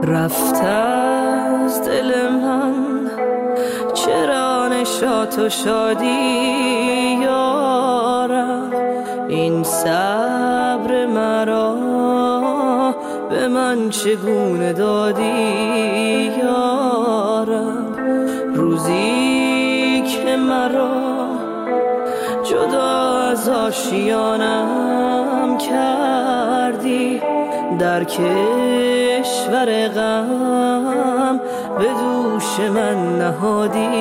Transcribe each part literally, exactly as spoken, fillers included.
رفت از دل من چرا نشاط و شادی یارم، این صبر مرا به من چگونه دادی یارم، روزی که مرا جدا از آشیانم کردی، در کشور غم به دوش من نهادی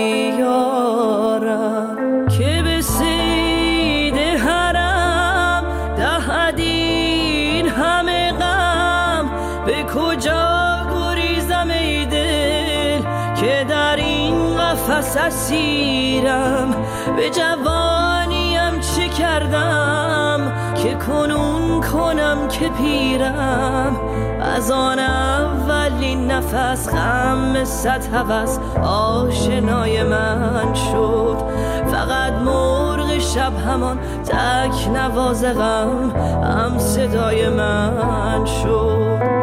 یارم، که به صید حرم دهدین همه غم، به کجا گریزم ای دل که در این قفس اسیرم، به جوانیم چه کردم که کنون کنم که پیرم، از آن اولین نفس غم صد هوس آشنای من شد، فقط مرغ شب همان تک نواز غم هم صدای من شد.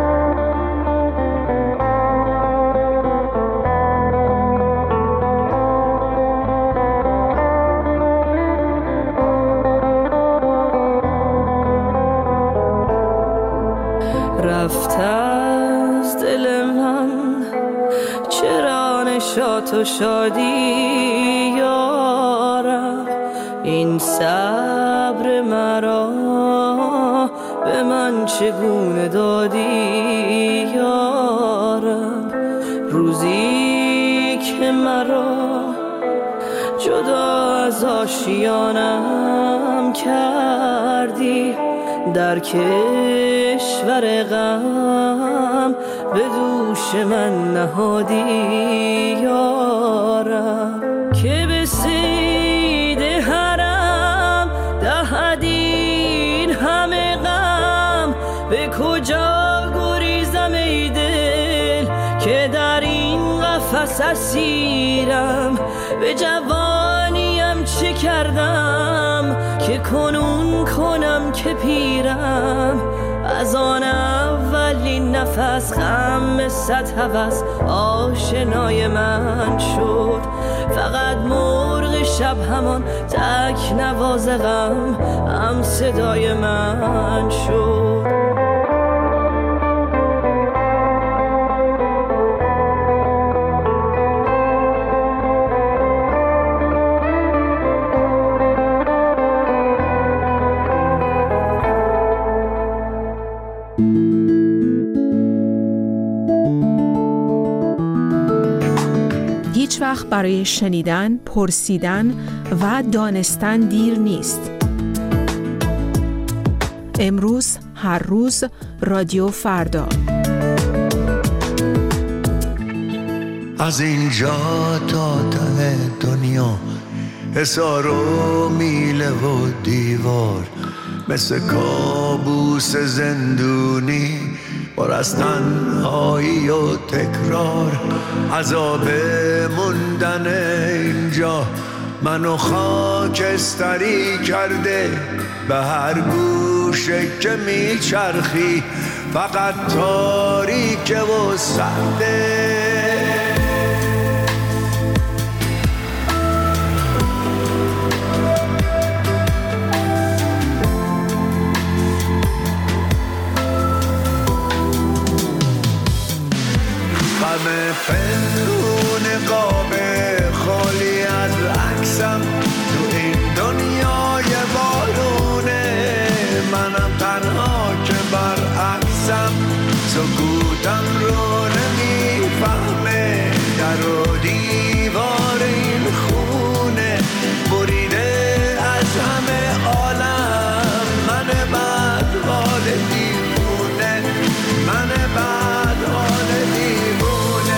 رفت از دل من چرا نشاط و شادی یارم، این صبر مرا به من چگونه دادی یارم، روزی که مرا جدا از آشیانم کردی، در کشور غم به دوش من نهادی یارم، که به صید حرم دهدین همه غم، به کجا گریزم ای دل که در این قفس اسیرم، به جوانیم چه کردم که کنون کنم که پیرم، از آن اولین نفس غم صد هوس آشنای من شد، فقط مرغ شب همان تک نواز غم هم صدای من شد. هیچ وقت برای شنیدن، پرسیدن و دانستن دیر نیست. امروز، هر روز، رادیو فردا. از اینجا تا ته دنیا حصار و میله و دیوار، مثل کابوس زندونی پر از تنهایی و تکرار، عذاب موندن اینجا منو خاکستری کرده، به هر گوشه که میچرخی فقط تاریکه و سرده. غم پنهون قاب خالی از عکسم تو این دنیای بارونه، منم تنها که برعکسم، سکوتم رو نمیفهمه، در و دیوار این خونه بریده از همه عالم، من بد حال دیوونه، من بد حال دیوونه.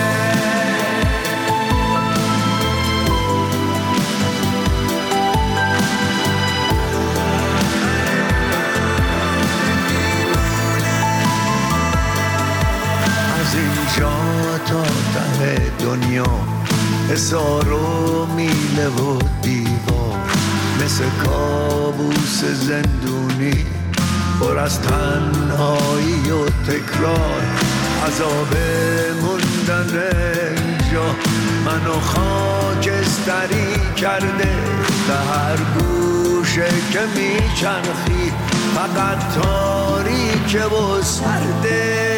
اینجا تا ته دنیا حصار و میله و دیوار، مثل کابوس زندونی پر از تنهایی و تکرار، عذاب موندن اینجا منو خاکستری کرده، به هر گوشه که میچرخی فقط تاریکه و سرده.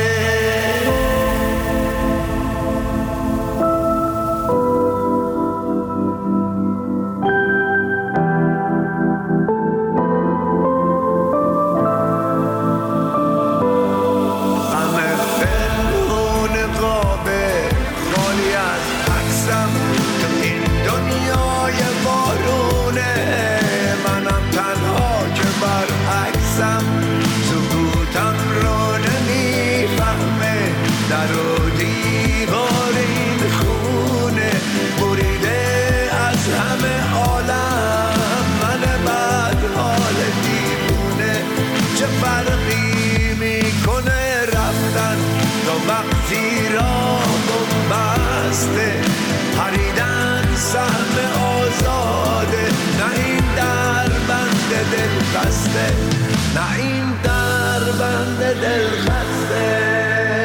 پریدن سهم آزاده، نه این در بند دل خسته، نه این در بند دل خسته.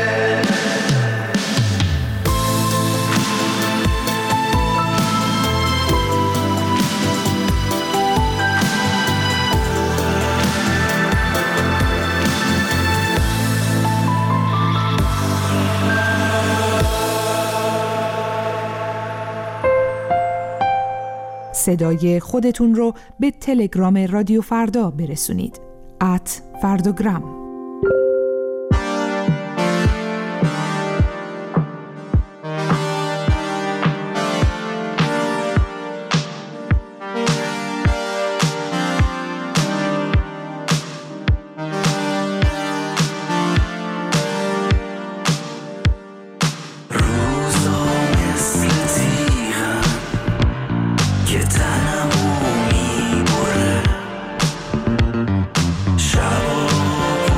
صدای خودتون رو به تلگرام رادیو فردا برسونید. ات فردوگرام. شبا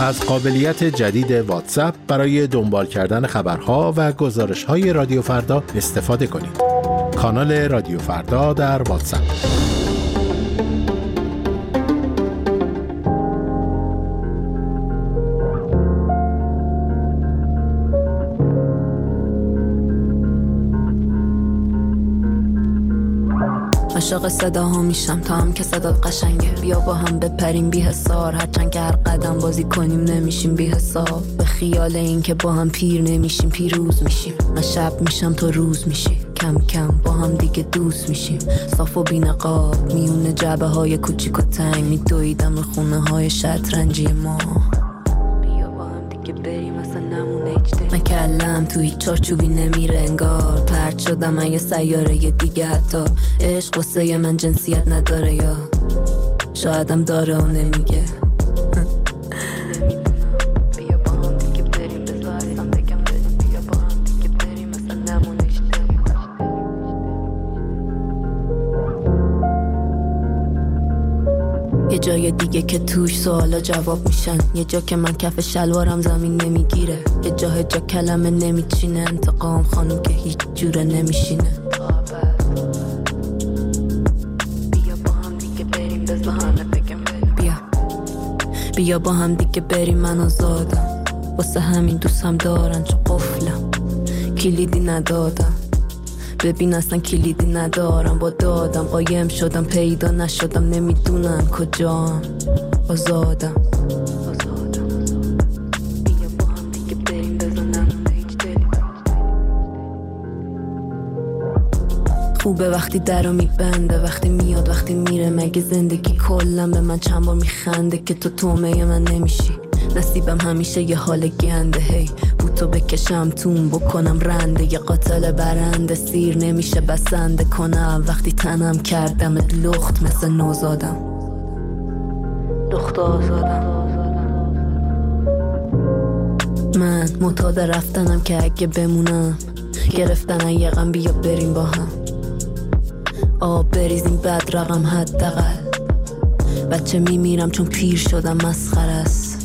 از قابلیت جدید واتساپ برای دنبال کردن خبرها و گزارش‌های رادیو فردا استفاده کنید. کانال رادیو فردا در واتساپ. عاشق صداها میشم تا هم که صدات قشنگه. بیا با هم بپریم بی حسار، هرچند که هر قدم بازی کنیم نمیشیم بی حساب. به خیال این که با هم پیر نمیشیم پیروز میشیم. من شب میشم تو روز میشی، کم کم با هم دیگه دوست میشیم. صاف و بی نقاب میونه جعبه های کوچیک و تنگ میدویدم خونه های شطرنجی ما. بیا با هم دیگه بریم اصلا نمونه اجده. من کلم تو هیچ چارچوبی نمیره انگار. پرت شدم من یه سیاره دیگه. حتی عشق واسه من جنسیت نداره، یا شایدم داره و نمیگه. بیا با هم دیگه بریم بذار اصلا بگم بریم. بیا با هم دیگه بریم اصلا نمونه اجده. یه جای دیگه که توش سوالا جواب میشن. یه جا که من کف شلوارم زمین نمیگیره. یه جا جا کلمه نمیچینه. انتقام خانم که هیچ جوره نمیشینه. بیا با هم دیگه بریم بزاهانه بگم بریم. بیا بیا با هم دیگه بریم من آزادم. واسه همین دوست هم دارن چون قفلم کلیدی ندادم. ببین اصلا کلیدی ندارم با دادم. قایم شدم پیدا نشدم نمیدونم کجام. آزادم آزادم. بیا با هم دیگه بریم بزنم هیچ دلی. خوبه وقتی درو میبنده، وقتی میاد وقتی میره. مگه زندگی کلم به من چند بار میخنده که تو تومه من نمیشی. نصیبم همیشه یه حال گنده. هی بوتو بکشم تون بکنم رنده. یه قاتل برنده سیر نمیشه بسنده کنم. وقتی تنم کردم لخت مثل نوزادم. لخت آزادم. من معتاد رفتنم که اگه بمونم گرفتن یه غم. بیا بریم با هم آب بریزیم بد رقم حداقل. بچه میمیرم چون پیر شدم مسخره است.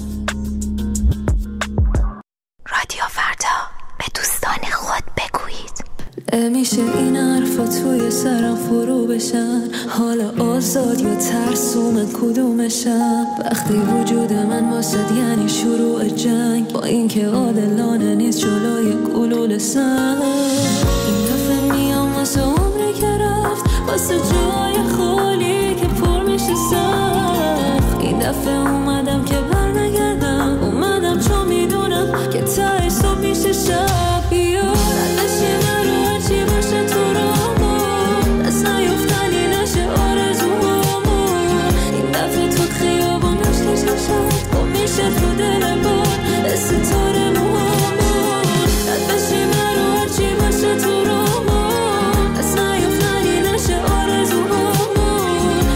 رادیو فردا به دوستان خود بگویید. نمیشه این حرفا توی سرم فرو بشن. حالا آزاد یا ترسو من کدومشم؟ وقتی وجود من واسد یعنی شروع جنگ، با این که عادلانه نیست جلوی گلول سنگ. این دفعه میام واسه عمری که رفت، واسه جای خالی که پر میشه سخت. این دفعه اومدم که برنگردم، اومدم چون میدونم که تهش صبح میشه شب. بیا ردشی من رو هرچی باشه تو رامون، دست نیفتنی نشه آرزوهامون. این دفعه تو خیابان عشقش نشد، گم میشه تو دل بار ستاره موهامون. ردشی من رو هرچی باشه تو رامون، دست نیفتنی نشه آرزوهامون.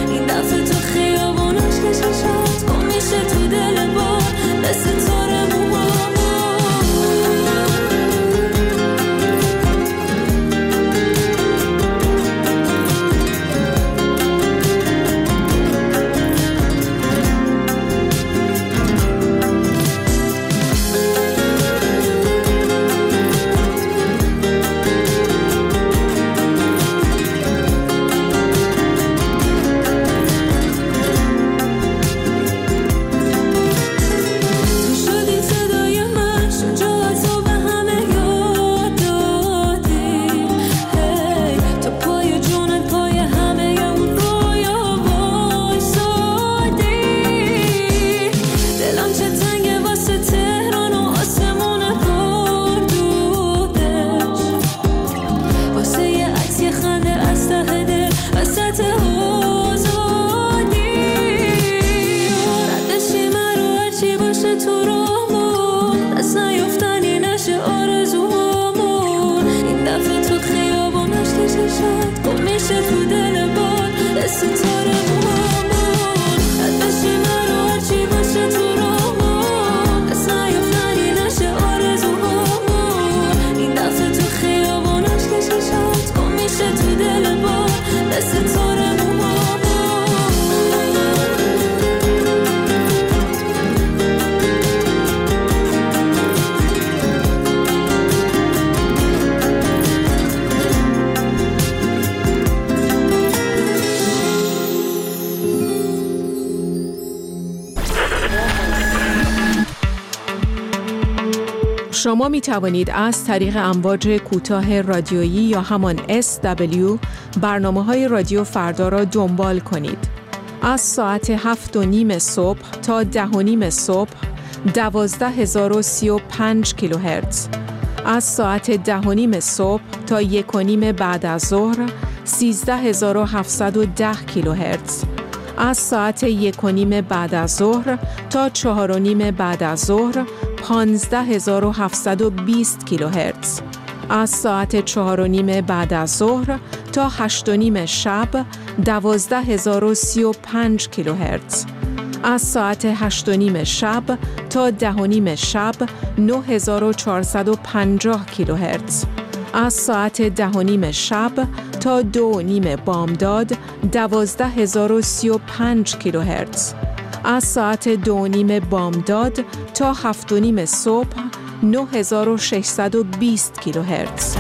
شما می توانید از طریق امواج کوتاه رادیویی یا همان اس دبلیو برنامه های رادیو فردا را دنبال کنید. از ساعت هفت و نیم صبح تا ده و نیم صبح دوازده هزار و سی و پنج کیلوهرتز. از ساعت ده و نیم صبح تا یک و نیم بعد از ظهر سیزده هزار و هفتصد و ده کیلوهرتز. از ساعت یک و نیم بعد از ظهر تا چهار و نیم بعد از ظهر پانزده هزار و هفتصد و بیست کیلوهرتز. از ساعت چهار و نیم بعد از ظهر تا هشت و نیم شب دوازده هزار و سی و پنج کیلوهرتز. از ساعت هشت و نیم شب تا ده و نیم شب نه هزار و چهارصد و پنجاه کیلوهرتز. از ساعت ده و نیم شب تا دو و نیم بامداد دوازده هزار و سی و پنج کیلوهرتز. از ساعت دو و نیم بامداد تا هفت و نیم صبح نه هزار و ششصد و بیست کیلوهرتز.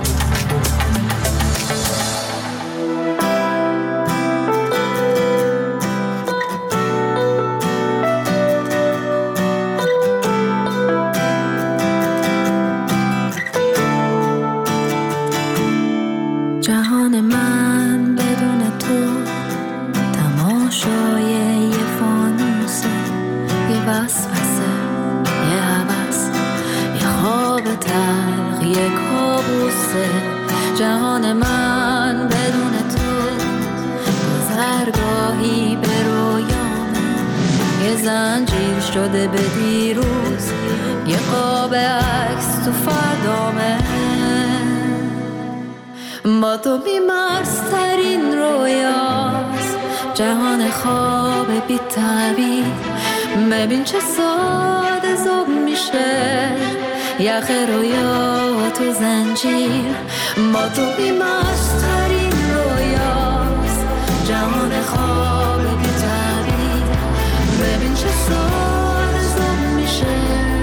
جهان من بدون تو تماشای یه فانوسه، یه وسوسه، یه هوس، یه خواب تلخ، یه کابوسه. جهان من بدون تو گذرگاهی به رویامه، یه زنجیر شده به دیروز، یه قاب عکس تو فردامه. با تو بیمارسترین رویاست، جهان خواب بی تعبیر. ببین چه ساده زوب میشه یخ رویا تو زنجیر. با تو بیمارسترین رویاست، جهان خواب بی تعبیر. ببین چه ساده زوب میشه.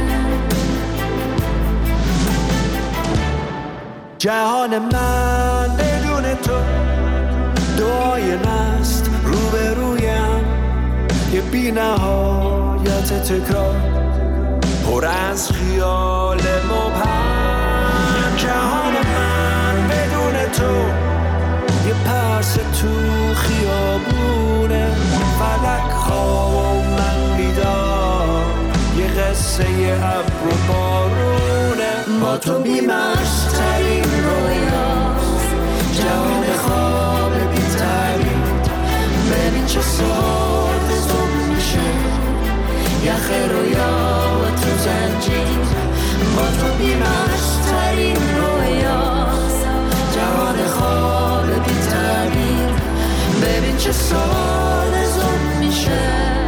جهان من بدون تو دعای نست روبرویم، یه بی نهایت تکرار پر از خیال مبهم. جهان من بدون تو یه پرس تو خیابونه، فلک خواب و من بیدار، یه قصه ابر و بارونه. با تو بیمشترین رویاست، جهان خواب بی تعبیر. ببین چه ساده زوب میشه یخ رویا تو زنجیر. با تو بیمشترین رویاست، جهان خواب بی تعبیر. ببین چه ساده زوب میشه.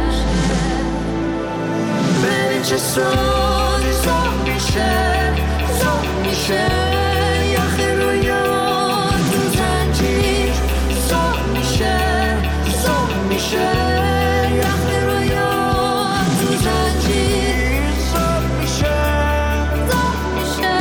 ببین چه ساده زوب میشه. زوب میشه یخ رویا تو زنجیر. زوب میشه، زوب میشه یخ رویا تو زنجیر. زوب میشه، زوب میشه.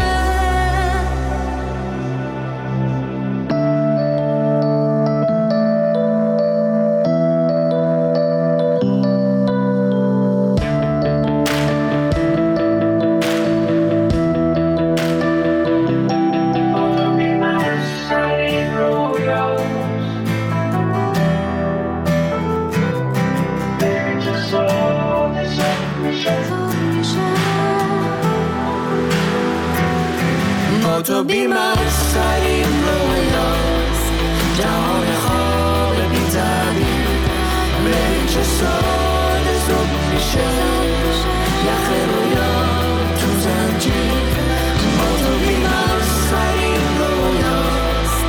تو بیمارسترین رویاست، جهان خواب بی تعبیر. ببین چه ساده زوب میشه یخ رویا تو زنجیر. با تو بیمارسترین رویاست.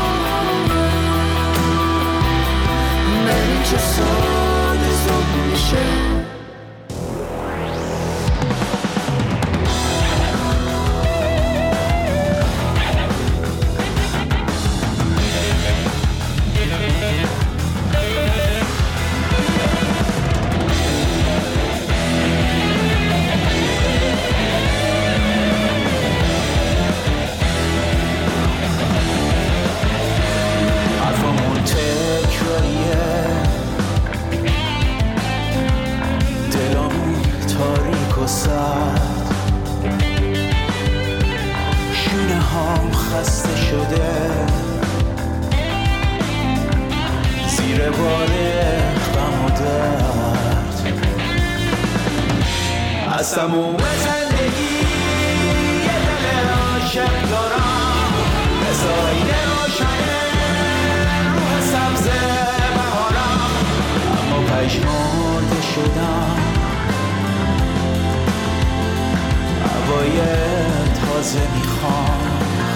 ببین چه ساده زوب میشه. فارغ غم و درد. از تموم زندگی یه دل عاشق دارم، مثل آینه روشنه روح سبز بهارم، اما پشمرده شدم، هوای تازه میخوام،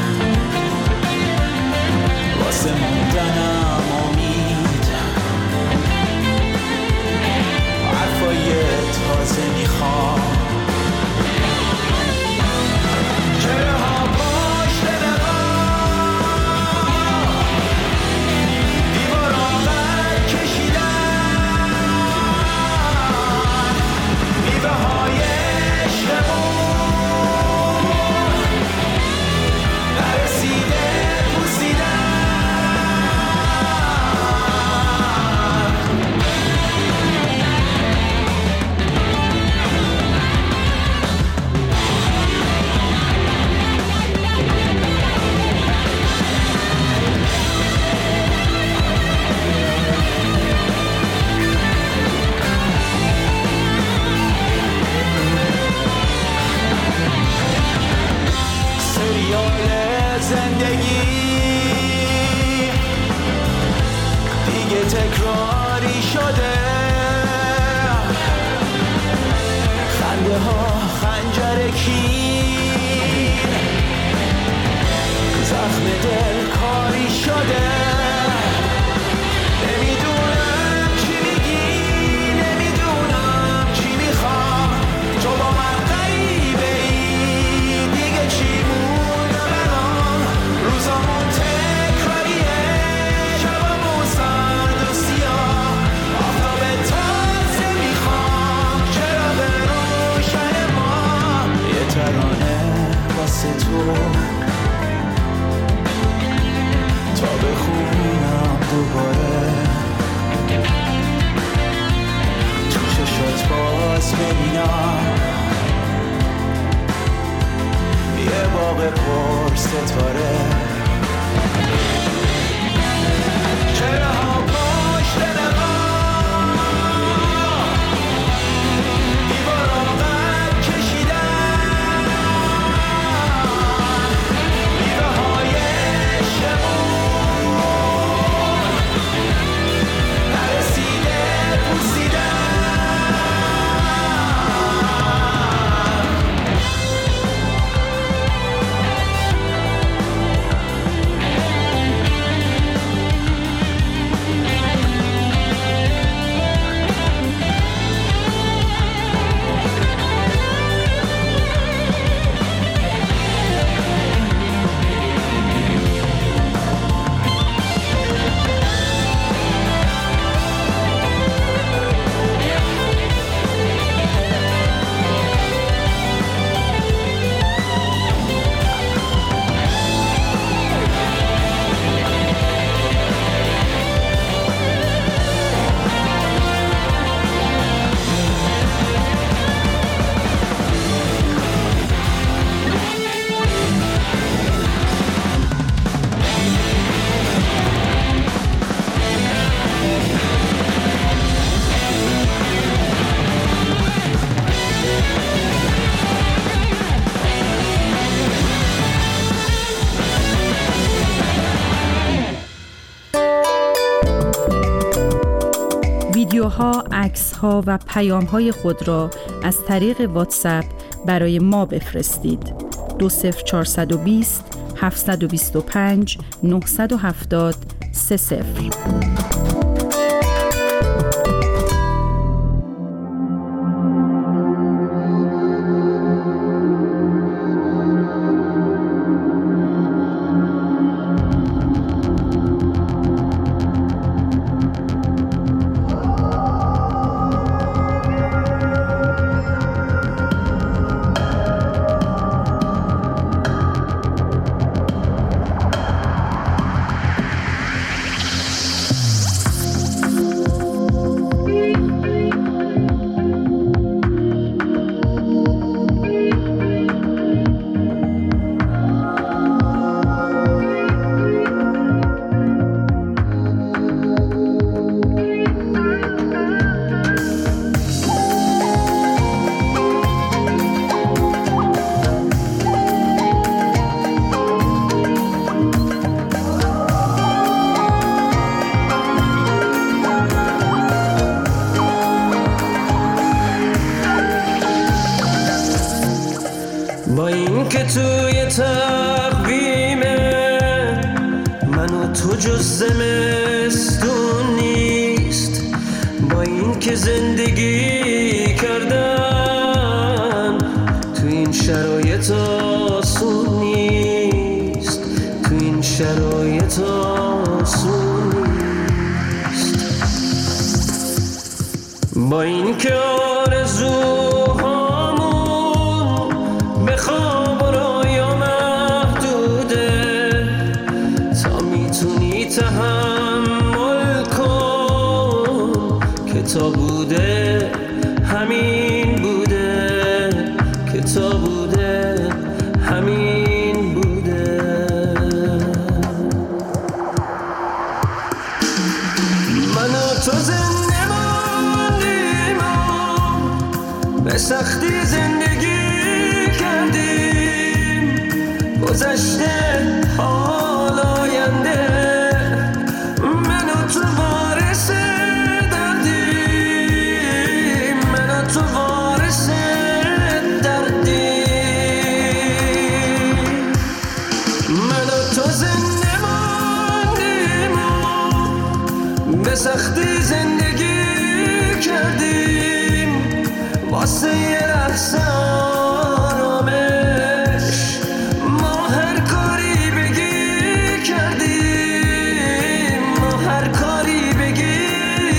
واسه موندنم امید، حرفای تازه میخوام. چرا ها پشت نقاب دیوار آقد کشیدن، میوه های عشقمون نرسیده پوسیدن. سریال زندگی دیگه تکراری شده، خنده ها خنجر کین، زخم دل کاری شده. نمیدونم چی میگی، نمیدونم چی میخوام، تو با من غریبه ای، دیگه چی موندم الان، روزامون تکراریه، شبامون سرد و سیاه، آفتاب تازه میخوام، چراغ روشن ما، یه ترانه واسه تو تا بخونم دوباره، تو چشات باز ببینم یه باغ پر ستاره. چرا ها پشت نقاب دیوار آقد کشیدن، میوه های عشقمون نرسیده پوسیدن. ویدیوها، عکس‌ها و پیام‌های خود را از طریق واتساپ برای ما بفرستید. دو صفر چهارصد و بیست هفتصد و بیست و پنج نهصد و هفتاد سه صفر. توی تقویمه من و تو جز زمستون نیست، با این که زندگی کردن تو این شرایط آسون نیست، تو این شرایط آسون نیست. با این که آرزوهامون به خواب و رویا محدوده، تا میتونی تحمل کن که تا بوده همین بوده، که تا بوده همین بوده. من و تو زنده ماندیم و به سختی زندگی کردیم، گذشته حال آینده من و تو وارث دردیم، من و تو وارث دردیم. من و تو زنده ماندیم و به سختی زندگی کردیم، واسه یه لحظه آرامش ما هر کاری بگی کردیم، ما هر کاری بگی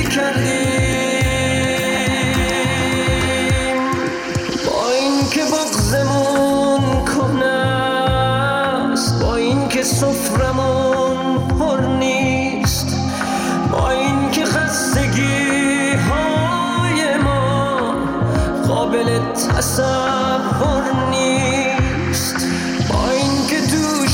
کردیم. با این که بغضمون کهنه است، با این که سفرمون پر نیست، با این که خستگی های ما قابل تصور نیست، با این که تو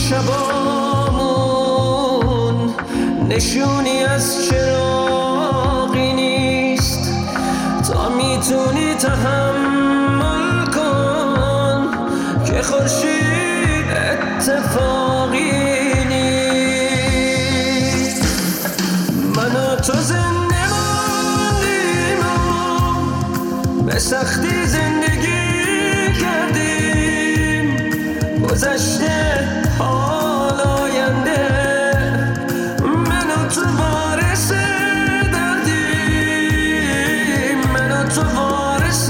شبامون نشونی از چراغی نیست، تا میتونی تحمل کن که خورشید اتفاقی نیست. من و تو زنده ماندیم و به سختی زندگی کردیم، گذشته حال آینده من و تو وارث دردیم، من و تو وارث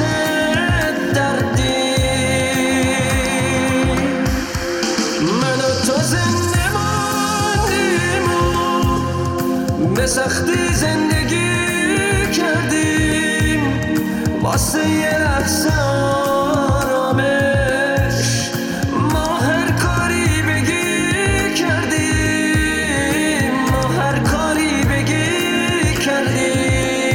دردیم. من و تو زنده ماندیم و به سختی زندگی کردیم، واسه یه لحظه آرامش ما هر کاری بگی کردیم، ما هر کاری بگی کردیم.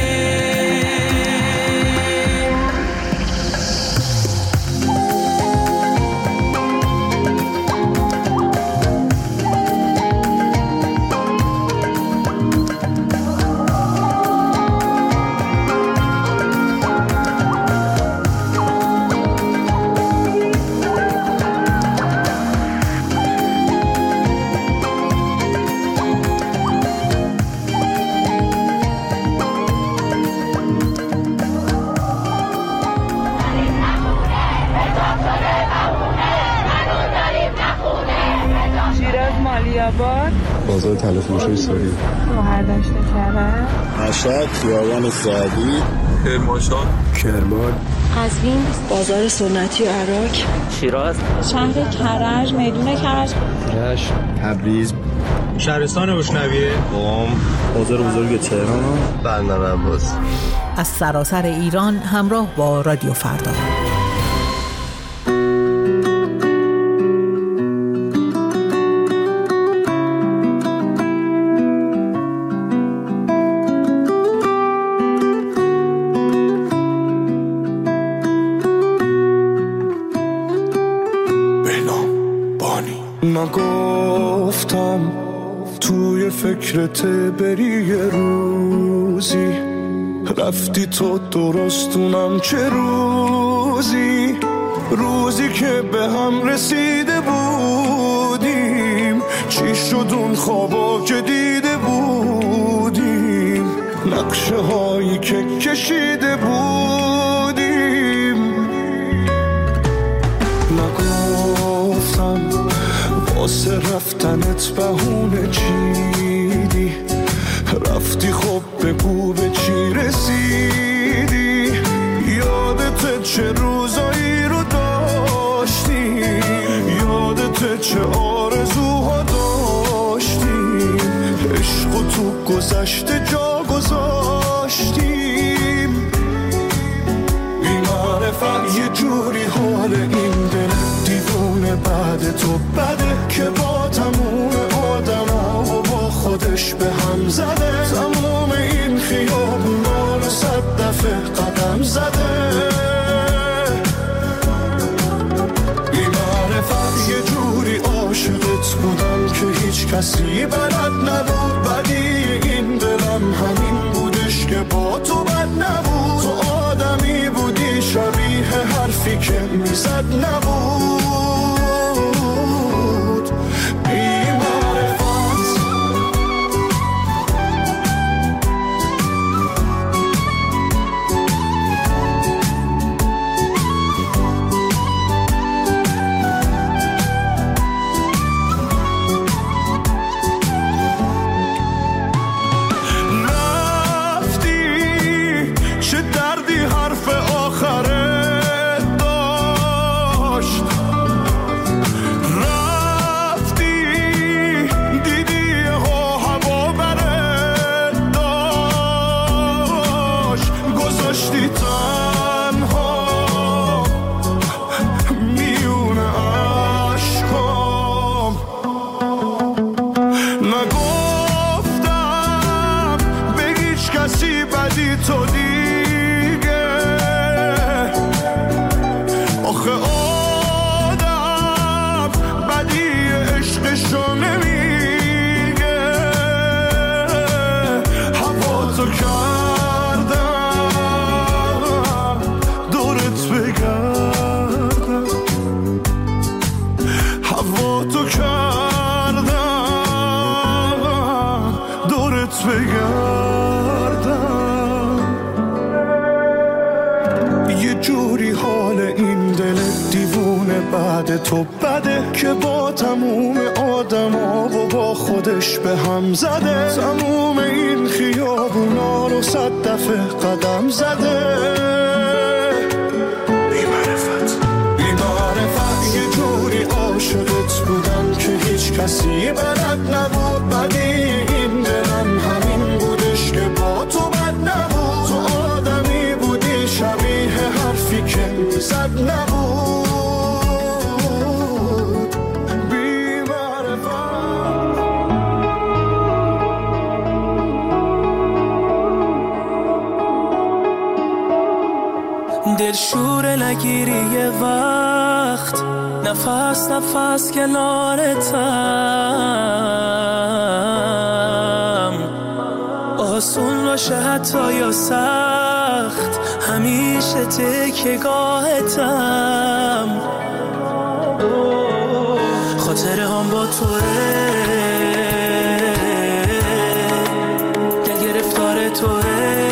بازار طلا فروشی سوری، شهردشت کرد، مشهد، خیابان سعدی، کرمانشاه، کرمان، قزوین، بازار سنتی و عراق، شیراز، شهر کرج، میدون کرج، رشت، تبریز، شهرستان بشنویه، قم، بازار بزرگ تهران، بندر عباس. از سراسر ایران همراه با رادیو فردا. نگفتم توی فکرت بری یه روزی، رفتی تو درستونم چه روزی، روزی که به هم رسیده بودیم، چی شد اون خوابا که دیده بودیم، نقشه هایی که کشیده بودیم. نگفتم واسه رفتنت بهونه چیدی، رفتی خب بگو به چی رسیدی. یادت چه روزایی رو داشتی، یادت چه آرزوها داشتیم، عشق و تو گذشته جا گذاشتیم. بی‌معرفت یه جوری حال این دل دیوونه بعد تو بده که با تموم آدم ها و با خودش به هم زده. تموم این خیابونا رو صد دفعه قدم زده. بی‌معرفت یه جوری عاشقت بودم که هیچ کسی بلد نبود. بدی این دلم همین بودش که با تو بد نبود. تو آدمی بودی شبیه حرفی که میزد نبود. تو بده که با تموم آدم ها و با خودش به هم زده. تموم این خیابونا رو صد دفعه قدم زده. بی‌معرفت بی‌معرفت یه جوری عاشقت بودم که هیچ کسی بلد نبود. بدی این دلم همین بودش که با تو بد نبود. تو آدمی بودی شبیه حرفی که میزد نبود. دلشوره نگیری یه وقت، نفس نفس کنارتم. آسون باشه حتی یا سخت، همیشه تکیه‌گاهتم. خاطره هم با توه، دل گرفتار توه.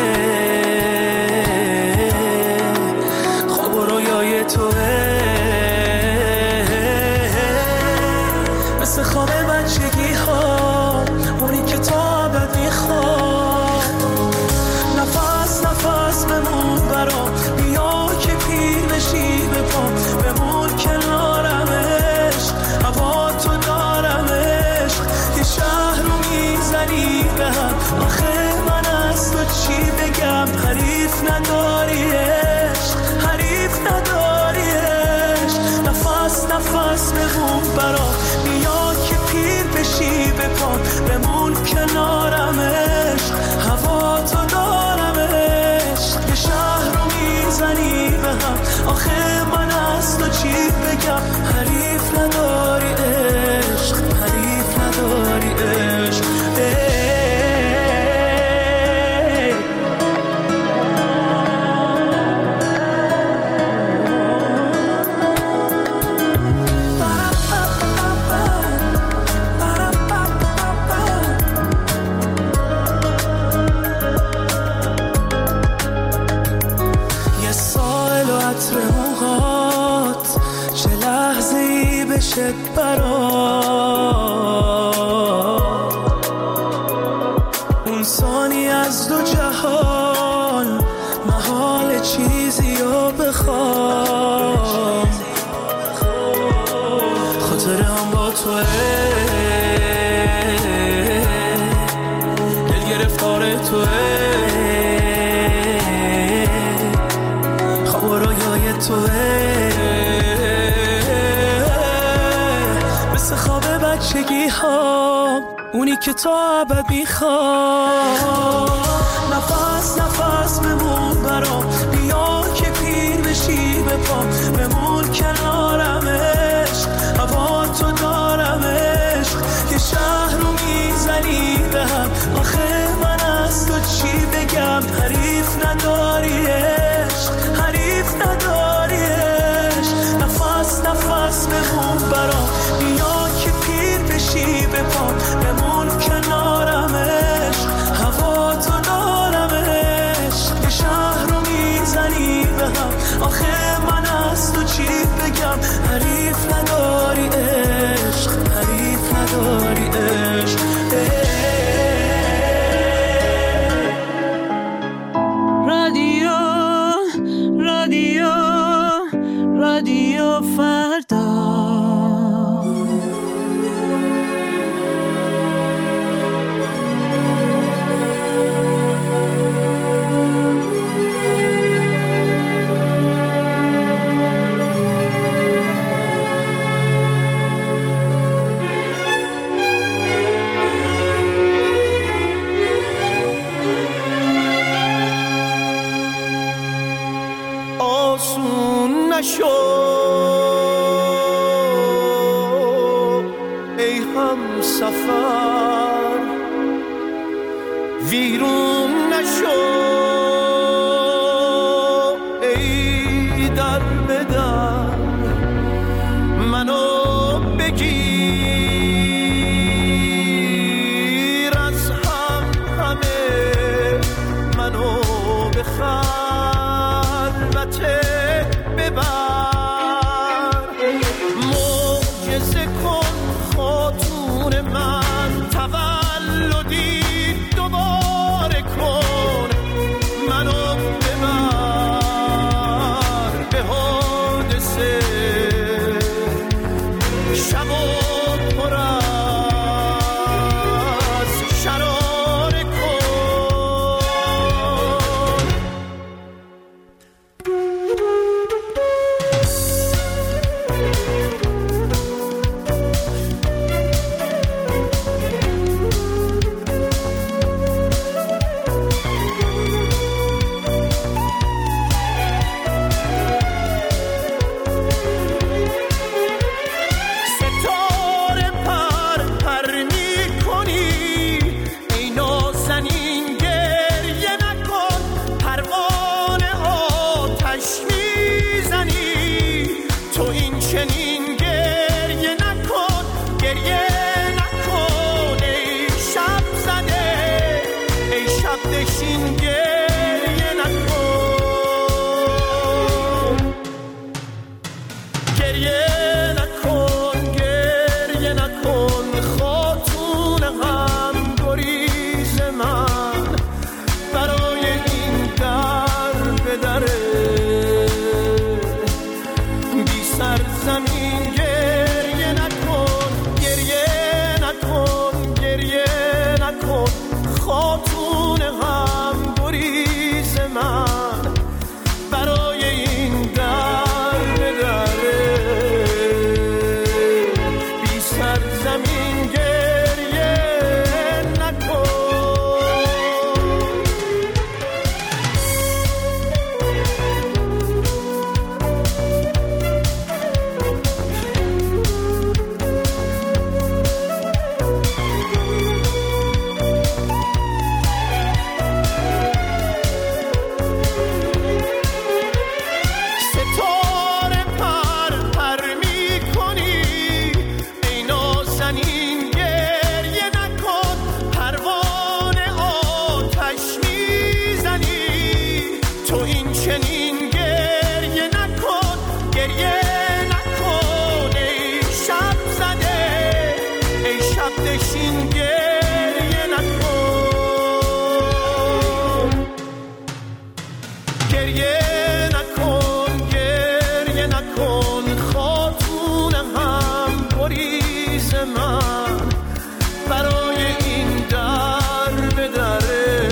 مثل خواب بچگی ها، اونی که تا ابد میخواد. نفس نفس بمون برام، بیا که پیر بشی به پام. بمون کنارمش، هوا تو دارمش. یه شهر رو میزنی به هم، آخه من از تو چی بگم. حریف نداریش، حریف نداریش. نفس نفس بمون برام، بیا که پیر بشی به پام. بمون کنارمش، هوا تو دارمش. یه شهر رو میزنی به هم، آخه من از تو چی بگم. حریف نداری عشق، حریف نداری عشق. بشه برات حال چیزی رو بخوام، خاطره هم با توه، دل گرفتار توه، خواب و رویای توه، مثل خواب بچگی ها، اونی که تا ابد میخوام. نفس نفس بمون برام، بیا که پیر بشی به پام، بمون کنارمش، هوا تو دارمش، یه شهر رو میزنی به هم، آخه من از تو چی بگم، حریف نداریش، حریف نداریش. نفس نفس بمون برام، بیا که پیر بشی به پام، بمون کنارمش، هوا تو دارمش، یه شهر رو میزنی به هم، آخه من از تو چی بگم، حریف نداری عشق، حریف نداری عشق. رادیو رادیو رادیو فردا. آسون نشو ای هم سفر، ویرون نشو ای در بدر، منو بگیر از هم همه، منو بخلوت ببر، معجزه کن خاتون من، گریه نکن گریه نکن خاتون هم گریز من برای این در به دره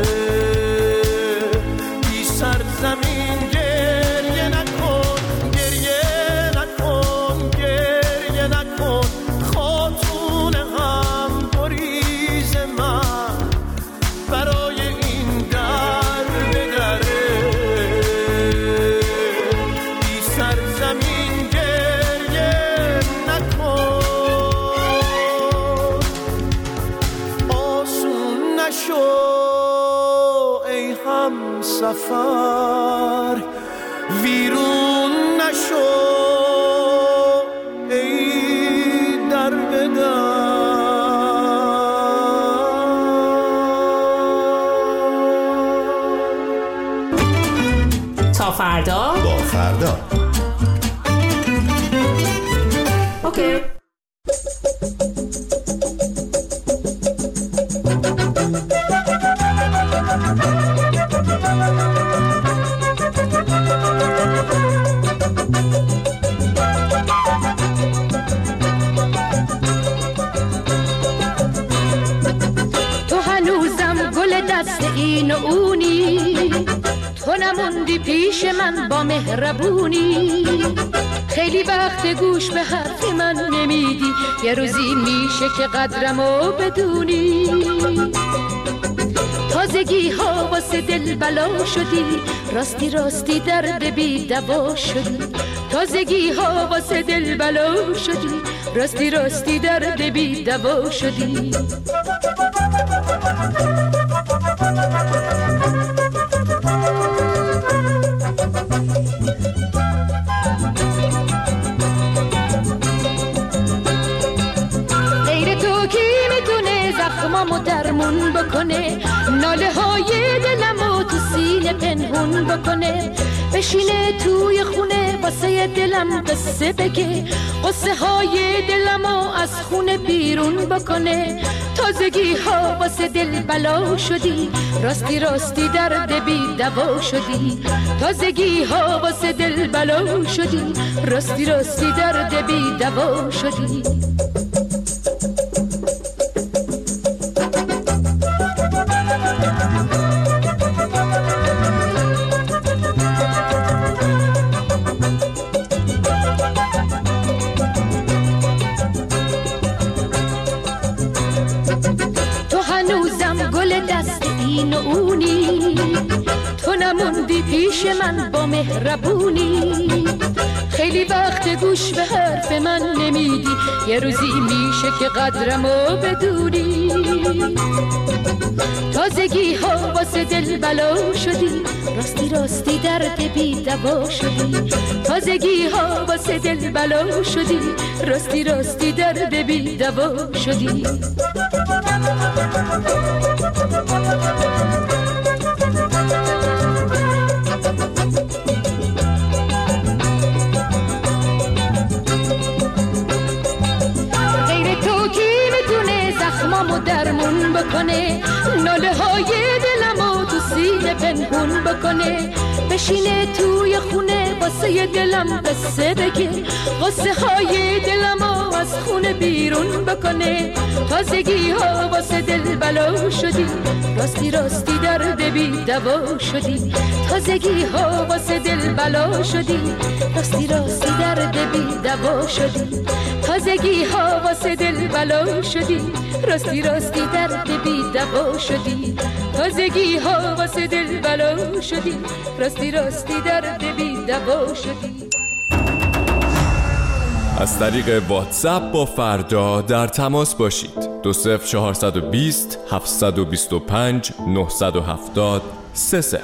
بی سرزمین گریه نکن گریه نکن گریه نکن خاتون هم گریز من برای این در به دره بی سرزمین گریه نکن آسون نشو ای هم سفر ویرون نشو ای در به در تا فردا با فردا. اوکی. تو هنوزم گل دست این و اونی، تو نموندی پیش من با مهربونی. خیلی وقت گوش به حرف من نمیدی، یه روزی میشه که قدرمو بدونی. تازگی ها واسه دل بلا شدی، راستی راستی درد بی دوا شدی. تازگی ها واسه دل بلا شدی، راستی راستی درد بی دوا شدی. غیر تو کی میتونه زخمامو درمون بکنه، ناله های دلمو تو سینه پنهون بکنه. بشینه توی خونه واسه دلم قصه بگه، قصه های دلمو از خونه بیرون بکنه. تازگی ها واسه دل بلا شدی، راستی راستی درد بی دوا شدی. تازگی ها واسه دل بلا شدی، راستی راستی درد بی دوا شدی. تو نموندی پیش من با مهربونی. خیلی وقت گوش به حرف من نمیدی، یه روزی میشه که قدرمو بدونی. تازگی ها واسه دل بلا شدی، راستی راستی درد بی دوا شدی. تازگی ها واسه دل بلا شدی، راستی راستی درد بی دوا شدی. غیر تو کی میتونه زخمامو درمون بکنه، ناله های دلمو تو سینه پنهون بکنه. بشینه توی خونه واسه دلم قصه بگه، قصه های دلمو از خونه بیرون بکنه. تازگی ها واسه دل بلا شدی، راستی راستی درد بی دوا شدی. تازگی ها واسه دل بلا شدی، راستی راستی درد بی دوا شدی. تازگی ها واسه دل بلا شدی، راستی راستی درد بی دوا شدی. تازگی ها واسه دل بلا شدی، راستی راستی درد بی دوا شدی. از طریق واتساپ با فردا در تماس باشید. دو صفر چهارصد و بیست هفتصد و بیست و پنج نهصد و هفتاد سه صفر.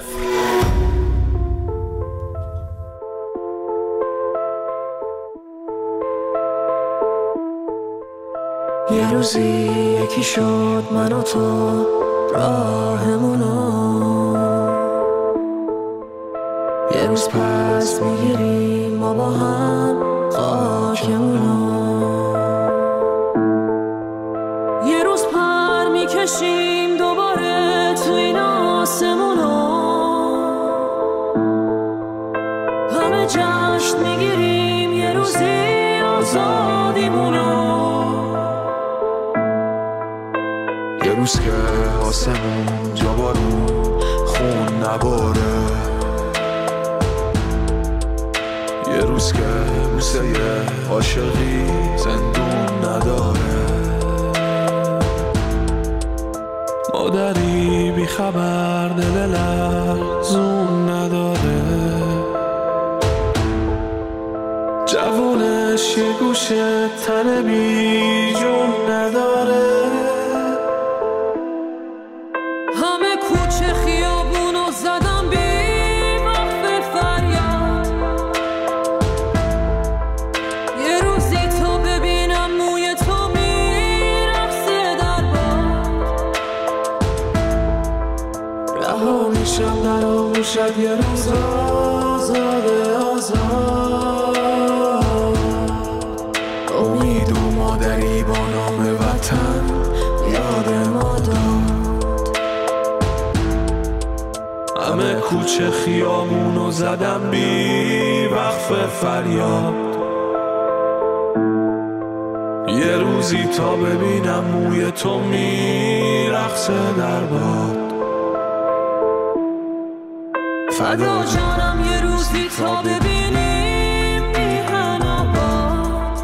یه روزی یکی شد من و تو راهمونو، یه روز پس میگیریم ما با هم خاکمونو. یه روز پر میکشیم دوباره تو این آسمونو، همه جشن میگیریم یه روزی آزادیمونو، یه روز که آسمون جا بارون خون نباره، یه روز که بوسه عاشقی زندون نداره، مادری بی خبر دل لرزون نداره، جوونش یه گوشه تن بی جون نداره، همه کوچه خیابونو زدم بی وقف فریاد، یه روزی تو ببینم موی تو میرقصه در باد، رها میشم در آغوشت یه روز آزاده آزاد، امید و مادری با نام وطن یاد ما داد، همه کوچه خیابونو زدم بی وقف فریاد، یه روزی تا ببینم موی تو میرقصه در باد، فدا جانم یه روزی تا ببینیم میهن آباد،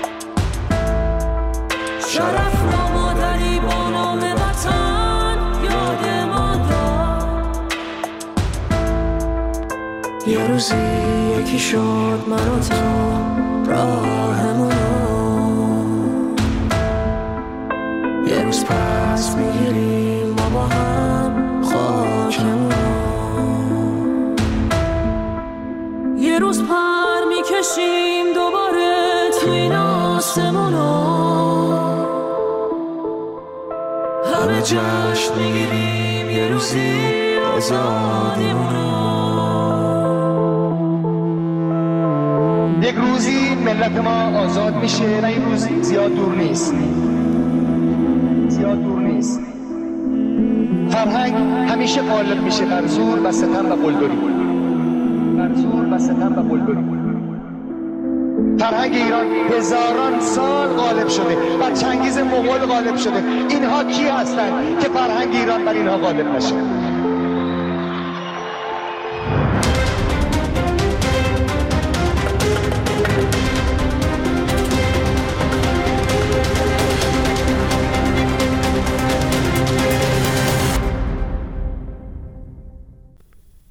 شرف را مادری با نام وطن یاد ما داد، یه روزی یکی شد من و تو راهمونو، یه روز پس میگیریم ما با هم خاکمونو، یه روز پر میکشیم دوباره تو این آسمونو، همه جشن میگیریم یه روزی آزادیمونو، یک روزی ملت ما آزاد میشه و این روز زیاد دور نیست، زیاد دور نیست. فرهنگ همیشه غالب میشه بر زور و ستم و قلدری، بر زور و ستم و قلدری. فرهنگ ایران هزاران سال غالب شده، بر چنگیز مغول غالب شده. اینها کی هستند که فرهنگ ایران بر اینها غالب نشه؟